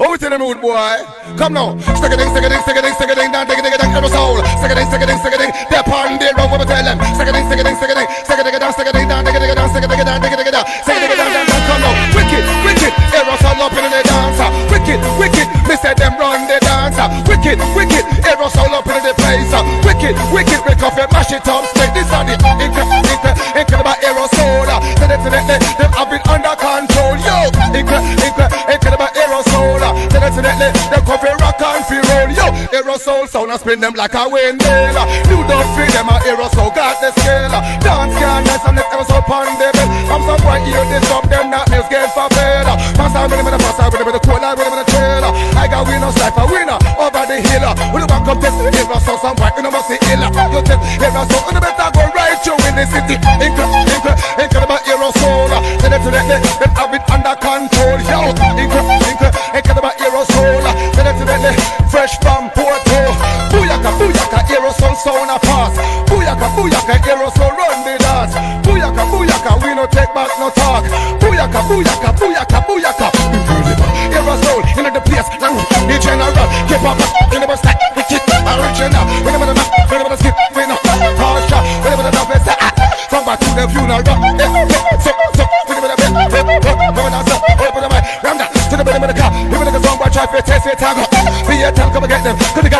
What we tell them rude boy? Come now. Stick a ding, stick a ding, stick a ding, stick a ding, down, dig a ding, aerosol. Stick a ding, stick a ding, stick a ding. They're parting their road, what we tell them. Stick a ding, stick a ding, stick a ding, stick a ding down, stick a ding down, dig a ding down, stick a ding down, dig a ding down, stick a ding down, down. Come now. Wicked, wicked, aerosol up in the dancer. Wicked, wicked, me say them run the dancer. Wicked, wicked, aerosol up in the place. Wicked, wicked, break off and mash it up straight. This are the incredible aerosol. So definitely them have it under control. Yo, incredible aerosol. So definitely them come for rock and free roll. Yo, aerosol sound and spin them like a windmill. You don't feel them a aerosol got the scale. Dance can dance and let aerosol pound the bell. From some point you disrupt them that mills get for fail. Pass out with them in the pass out with them in the cold with them in the trailer. I got winners like a winner over the hill. When you back up this aerosol some point you know must see illa. You tell aerosol you better go right through in the city. Incredible aerosol. So definitely them have it under control. Yo, incredible aerosol. So definitely fresh from Porto. Booyaka, booyaka, aerosol sound a pass. Booyaka, booyaka, aerosol run the dance. Booyaka, booyaka, we no take back no talk. Booyaka, booyaka, booyaka, booyaka. Incredible aerosol in the place. The general, keep up in the bus like wicked original. Whenever the map, whenever the skip, we no harsha. Whenever the dog is from back to the funeral. So, whenever the bed, whenever the sun, open the mic, ram that to the bottom of the car. Even the song, but try to test it, tango. Be a time, come and get them. To the gun.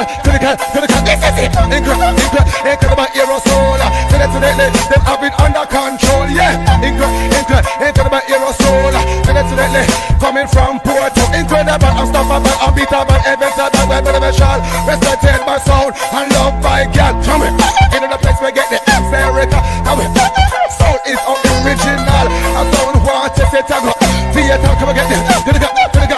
This is it. Incredible aerosol. So definitely, them have it under control. Yeah, incredible aerosol. So definitely, coming from Porto. Incredible, unstoppable, unbeatable, invincible, well-beneficial, respected by sound and loved by God. Come in, into the place we get the America. Come in, sound is original. I don't want to say tango. Theater, come and get them. To the gun.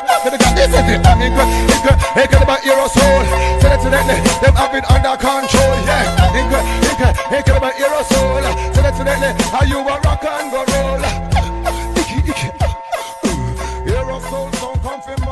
This is it. Incredible aerosol. So definitely, them have it under control. Yeah, incredible aerosol. So definitely, how you a rock and go roll. Aerosol sound come from